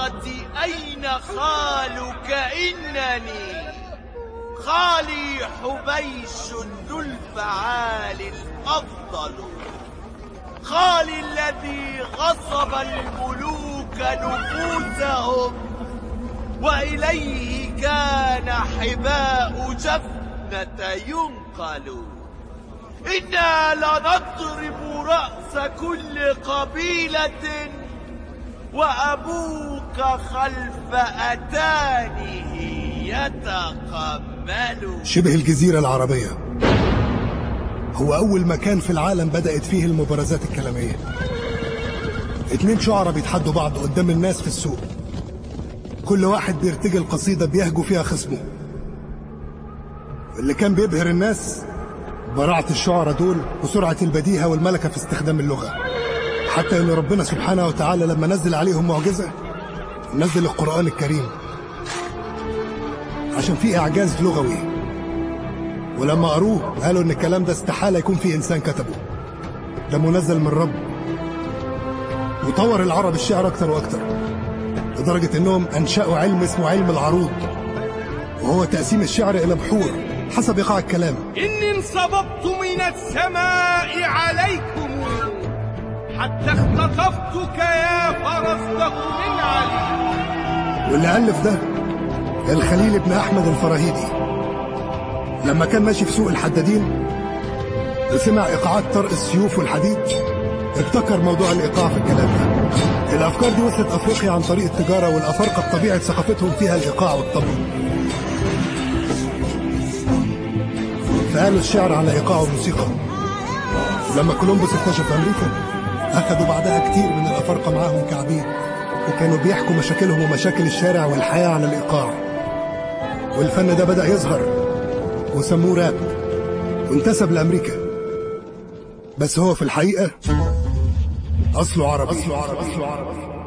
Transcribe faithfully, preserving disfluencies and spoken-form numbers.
الصخرة أين خالك إنني خالي حبيش ذو الفعال الأفضل، خالي الذي غصب الملوك نفوسهم وإليه كان حباء جفنة ينقل. إنا لنضرب رأس كل قبيلة وأبوك خلف أتانه يتقمل. شبه الجزيرة العربية هو أول مكان في العالم بدأت فيه المبارزات الكلامية. اتنين شعراء بيتحدوا بعض قدام الناس في السوق، كل واحد بيرتجل قصيدة بيهجو فيها خصمه. اللي كان بيبهر الناس براعة الشعراء دول وسرعة البديهة والملكة في استخدام اللغة، حتى ان ربنا سبحانه وتعالى لما نزل عليهم معجزة نزل القرآن الكريم عشان فيه إعجاز لغوي، ولما قروه قالوا ان الكلام ده استحالة يكون فيه إنسان كتبه، ده منزل من رب. وطور العرب الشعر أكتر وأكتر لدرجة انهم أنشأوا علم اسمه علم العروض، وهو تقسيم الشعر إلى بحور حسب إيقاع الكلام. إني انصببت من السماء عليكم حتى اختطفتك يا فرزدق من علي. واللي ألف ده الخليل بن أحمد الفراهيدي، لما كان ماشي في سوق الحدادين وسمع إيقاعات طرق السيوف والحديد ابتكر موضوع الإيقاع في الكلام ده. الأفكار دي وصلت أفريقيا عن طريق التجارة، والأفارقة بطبيعة ثقافتهم فيها الإيقاع والطبل، فقالوا الشعر على إيقاع الموسيقى. ولما كولومبوس اكتشف أمريكا أخذوا بعدها كتير من الأفارقة معاهم كعبيد، وكانوا بيحكوا مشاكلهم ومشاكل الشارع والحياة على الإيقاع. والفن ده بدأ يظهر وسموه راب وانتسب لأمريكا، بس هو في الحقيقة أصله عربي. أصله عربي. أصله عربي.